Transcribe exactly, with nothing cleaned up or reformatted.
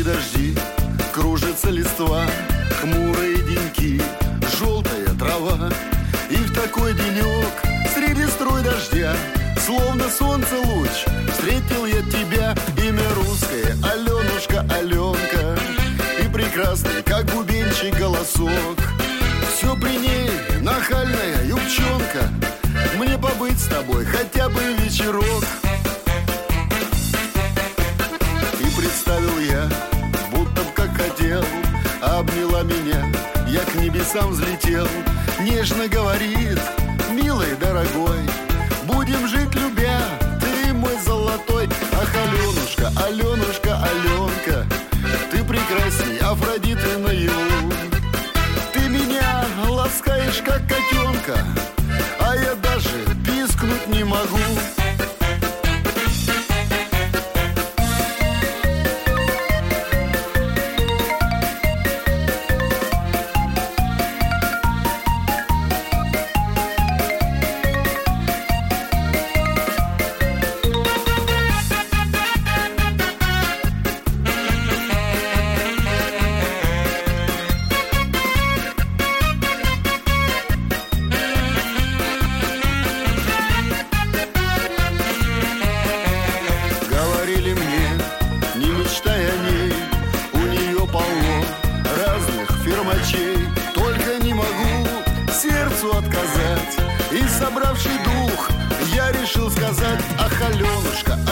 дожди, кружится листва, хмурые деньки, желтая трава. И в такой денек, среди струй дождя, словно солнце луч, встретил я тебя. Имя русское, Аленушка, Аленка, и прекрасный, как бубенчик, голосок. Все при ней, нахальная юбчонка, мне побыть с тобой хотя бы вечерок. И представил я, будто б как хотел, обняла меня, я к небесам взлетел. Нежно говорит: милый, дорогой, будем жить любя, ты мой золотой. Ах, Аленушка, Аленушка, Аленка, ты прекрасней Афродиты наяву. Ты меня ласкаешь, как котенка, а я даже пискнуть не могу. Только не могу сердцу отказать. И собравший дух, я решил сказать: ах, Аленушка,